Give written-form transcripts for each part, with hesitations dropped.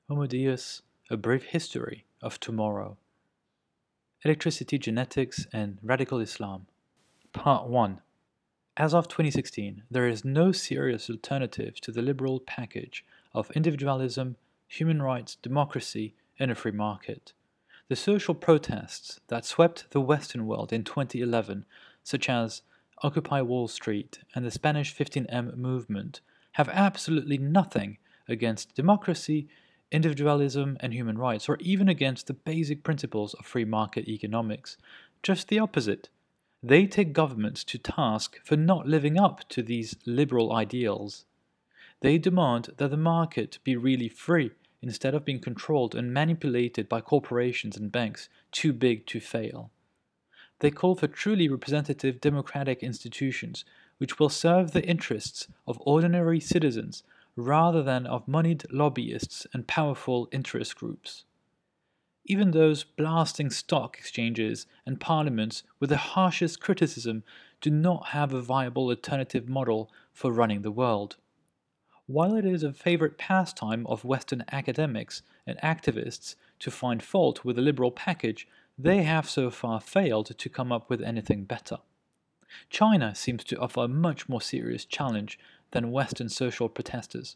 Homo Deus, A Brief History of Tomorrow. Electricity, Genetics, and Radical Islam. Part 1. As of 2016, there is no serious alternative to the liberal package of individualism, human rights, democracy, and a free market. The social protests that swept the Western world in 2011, such as Occupy Wall Street and the Spanish 15M movement, have absolutely nothing against democracy, individualism, and human rights, or even against the basic principles of free market economics. Just the opposite. They take governments to task for not living up to these liberal ideals. They demand that the market be really free instead of being controlled and manipulated by corporations and banks too big to fail. They call for truly representative democratic institutions which will serve the interests of ordinary citizens rather than of moneyed lobbyists and powerful interest groups. Even those blasting stock exchanges and parliaments with the harshest criticism do not have a viable alternative model for running the world. While it is a favorite pastime of Western academics and activists to find fault with the liberal package, they have so far failed to come up with anything better. China seems to offer a much more serious challenge than Western social protesters.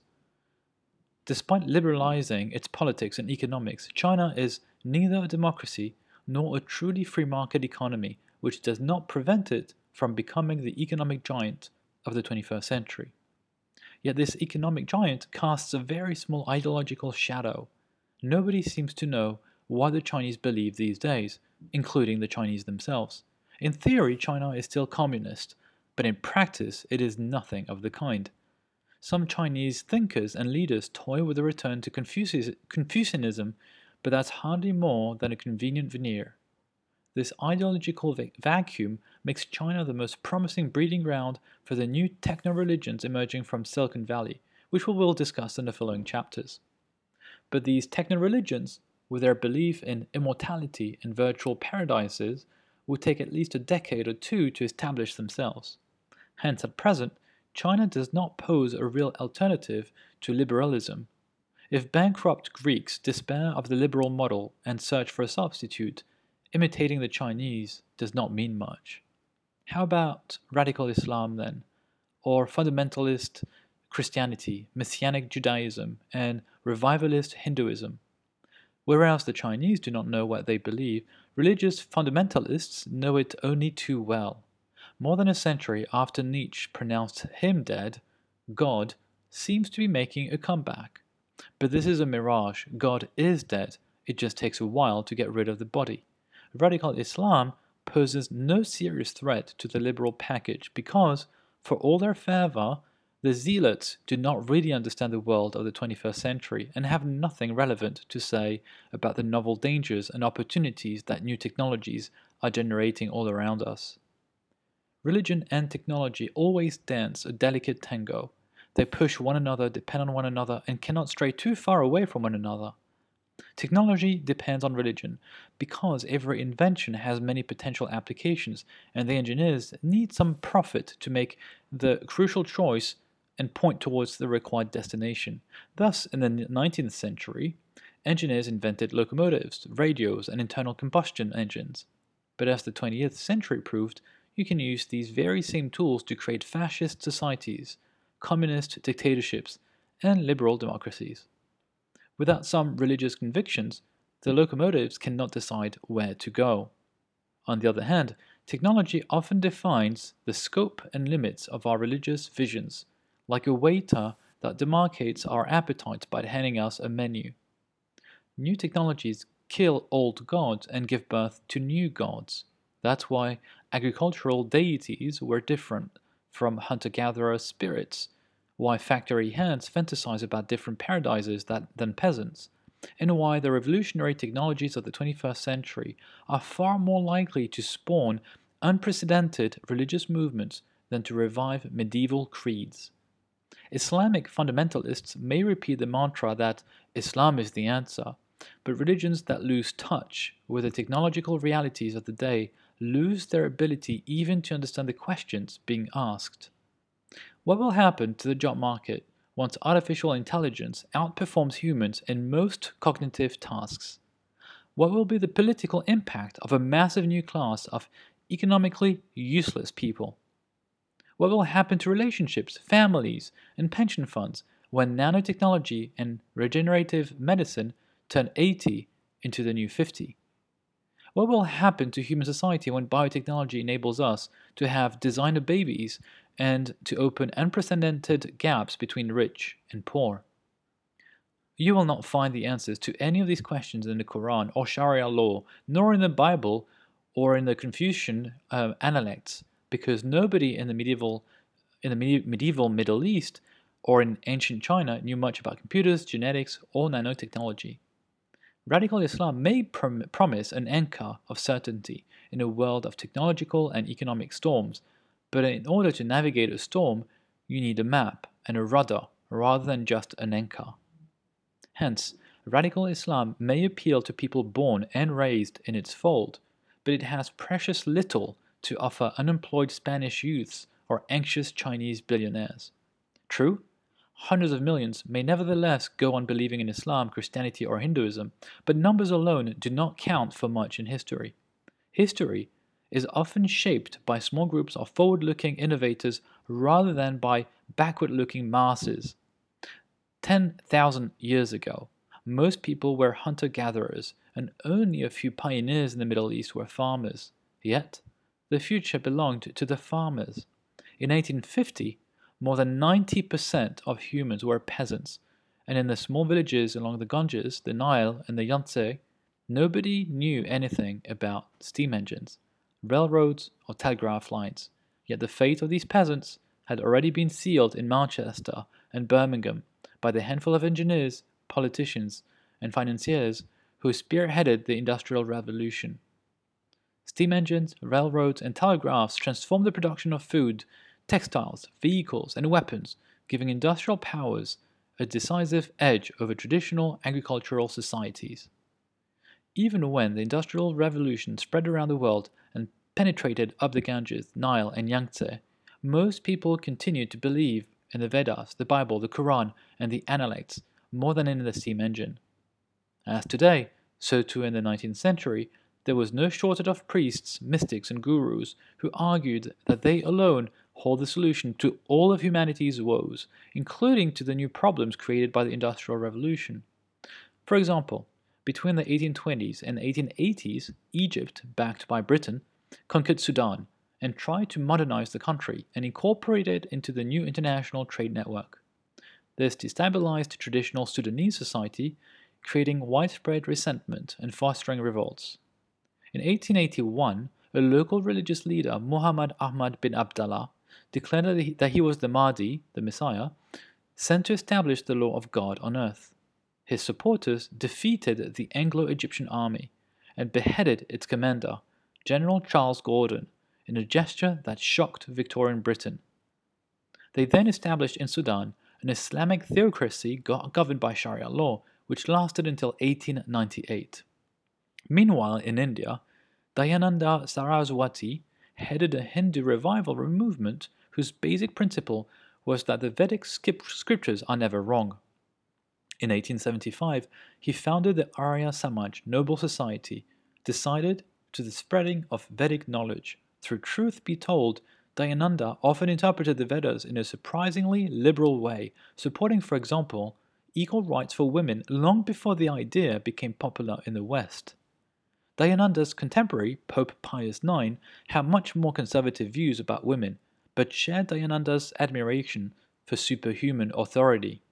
Despite liberalizing its politics and economics, China is neither a democracy nor a truly free market economy, which does not prevent it from becoming the economic giant of the 21st century. Yet this economic giant casts a very small ideological shadow. Nobody seems to know what the Chinese believe these days, including the Chinese themselves. In theory, China is still communist, but in practice it is nothing of the kind. Some Chinese thinkers and leaders toy with a return to Confucianism, but that's hardly more than a convenient veneer. This ideological vacuum makes China the most promising breeding ground for the new techno-religions emerging from Silicon Valley, which we will discuss in the following chapters. But these techno-religions, with their belief in immortality and virtual paradises, would take at least a decade or two to establish themselves. Hence, at present, China does not pose a real alternative to liberalism. If bankrupt Greeks despair of the liberal model and search for a substitute, imitating the Chinese does not mean much. How about radical Islam then, or fundamentalist Christianity, Messianic Judaism, and revivalist Hinduism? Whereas the Chinese do not know what they believe, religious fundamentalists know it only too well. More than a century after Nietzsche pronounced him dead, God seems to be making a comeback. But this is a mirage. God is dead. It just takes a while to get rid of the body. Radical Islam poses no serious threat to the liberal package because, for all their fervor, the zealots do not really understand the world of the 21st century and have nothing relevant to say about the novel dangers and opportunities that new technologies are generating all around us. Religion and technology always dance a delicate tango. They push one another, depend on one another, and cannot stray too far away from one another. Technology depends on religion because every invention has many potential applications, and the engineers need some profit to make the crucial choice and point towards the required destination. Thus, in the 19th century, engineers invented locomotives, radios, and internal combustion engines. But as the 20th century proved, you can use these very same tools to create fascist societies, communist dictatorships, and liberal democracies. Without some religious convictions, the locomotives cannot decide where to go. On the other hand, technology often defines the scope and limits of our religious visions, like a waiter that demarcates our appetite by handing us a menu. New technologies kill old gods and give birth to new gods. That's why agricultural deities were different from hunter-gatherer spirits, why factory hands fantasize about different paradises than peasants, and why the revolutionary technologies of the 21st century are far more likely to spawn unprecedented religious movements than to revive medieval creeds. Islamic fundamentalists may repeat the mantra that Islam is the answer, but religions that lose touch with the technological realities of the day lose their ability even to understand the questions being asked. What will happen to the job market once artificial intelligence outperforms humans in most cognitive tasks? What will be the political impact of a massive new class of economically useless people? What will happen to relationships, families, and pension funds when nanotechnology and regenerative medicine turn 80 into the new 50? What will happen to human society when biotechnology enables us to have designer babies and to open unprecedented gaps between rich and poor? You will not find the answers to any of these questions in the Quran or Sharia law, nor in the Bible or in the Confucian Analects, because nobody in the medieval Middle East or in ancient China knew much about computers, genetics, or nanotechnology. Radical Islam may promise an anchor of certainty in a world of technological and economic storms, but in order to navigate a storm, you need a map and a rudder rather than just an anchor. Hence, radical Islam may appeal to people born and raised in its fold, but it has precious little to offer unemployed Spanish youths or anxious Chinese billionaires. True, hundreds of millions may nevertheless go on believing in Islam, Christianity, or Hinduism, but numbers alone do not count for much in history. History is often shaped by small groups of forward-looking innovators rather than by backward-looking masses. 10,000 years ago, most people were hunter-gatherers, and only a few pioneers in the Middle East were farmers. Yet, the future belonged to the farmers. In 1850, more than 90% of humans were peasants, and in the small villages along the Ganges, the Nile, and the Yangtze, nobody knew anything about steam engines, railroads, or telegraph lines. Yet the fate of these peasants had already been sealed in Manchester and Birmingham by the handful of engineers, politicians, and financiers who spearheaded the Industrial Revolution. Steam engines, railroads, and telegraphs transformed the production of food, textiles, vehicles, and weapons, giving industrial powers a decisive edge over traditional agricultural societies. Even when the Industrial Revolution spread around the world and penetrated up the Ganges, Nile, and Yangtze, most people continued to believe in the Vedas, the Bible, the Quran, and the Analects more than in the steam engine. As today, so too in the 19th century, there was no shortage of priests, mystics, and gurus who argued that they alone hold the solution to all of humanity's woes, including to the new problems created by the Industrial Revolution. For example, between the 1820s and 1880s, Egypt, backed by Britain, conquered Sudan and tried to modernize the country and incorporate it into the new international trade network. This destabilized traditional Sudanese society, creating widespread resentment and fostering revolts. In 1881, a local religious leader, Muhammad Ahmad bin Abdallah, declared that he was the Mahdi, the Messiah, sent to establish the law of God on earth. His supporters defeated the Anglo-Egyptian army and beheaded its commander, General Charles Gordon, in a gesture that shocked Victorian Britain. They then established in Sudan an Islamic theocracy governed by Sharia law, which lasted until 1898. Meanwhile, in India, Dayananda Saraswati headed a Hindu revival movement whose basic principle was that the Vedic scriptures are never wrong. In 1875, he founded the Arya Samaj Noble Society, decided to the spreading of Vedic knowledge. Through Truth Be Told, Dayananda often interpreted the Vedas in a surprisingly liberal way, supporting, for example, equal rights for women long before the idea became popular in the West. Dayananda's contemporary, Pope Pius IX, had much more conservative views about women, but shared Dayananda's admiration for superhuman authority.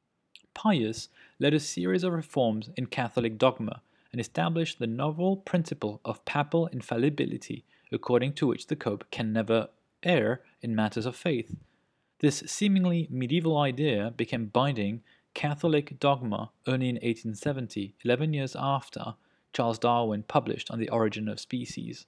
Pius led a series of reforms in Catholic dogma and established the novel principle of papal infallibility, according to which the Pope can never err in matters of faith. This seemingly medieval idea became binding Catholic dogma only in 1870, 11 years after Charles Darwin published On the Origin of Species.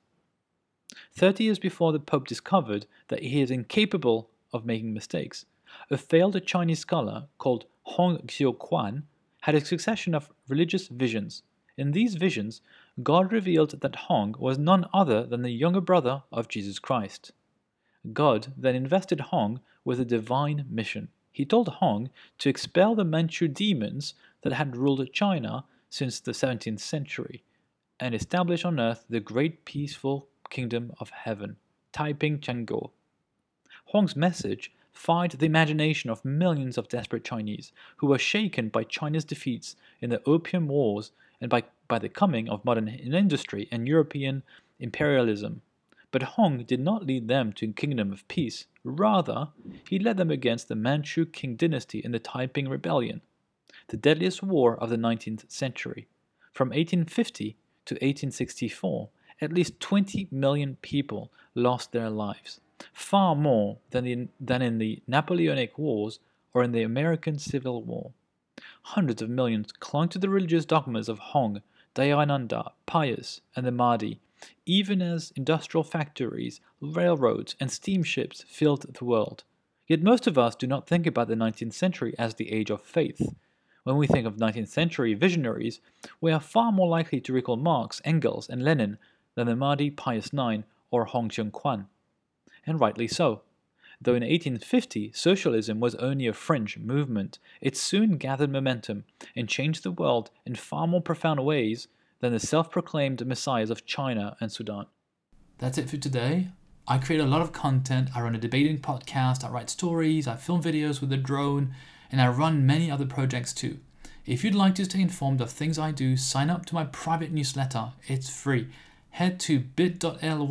30 years before the Pope discovered that he is incapable of making mistakes, a failed Chinese scholar called Hong Xiuquan had a succession of religious visions. In these visions, God revealed that Hong was none other than the younger brother of Jesus Christ. God then invested Hong with a divine mission. He told Hong to expel the Manchu demons that had ruled China since the 17th century and establish on earth the great peaceful kingdom of heaven, Taiping Changguo. Hong's message fired the imagination of millions of desperate Chinese who were shaken by China's defeats in the Opium Wars and by the coming of modern industry and European imperialism. But Hong did not lead them to a kingdom of peace. Rather, he led them against the Manchu Qing dynasty in the Taiping Rebellion, the deadliest war of the 19th century. From 1850 to 1864, at least 20 million people lost their lives, far more than in the Napoleonic Wars or in the American Civil War. Hundreds of millions clung to the religious dogmas of Hong, Dayananda, Pius, and the Mahdi, even as industrial factories, railroads, and steamships filled the world. Yet most of us do not think about the 19th century as the age of faith. When we think of 19th century visionaries, we are far more likely to recall Marx, Engels, and Lenin than the Mahdi, Pius IX, or Hong Xiuquan. And rightly so. Though in 1850 socialism was only a fringe movement, it soon gathered momentum and changed the world in far more profound ways than the self-proclaimed messiahs of China and Sudan. That's it for today. I create a lot of content. I run a debating podcast, I write stories, I film videos with a drone, and I run many other projects too. If you'd like to stay informed of things I do, sign up to my private newsletter. It's free. Head to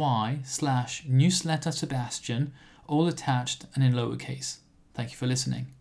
bit.ly/newslettersebastian, all attached and in lowercase. Thank you for listening.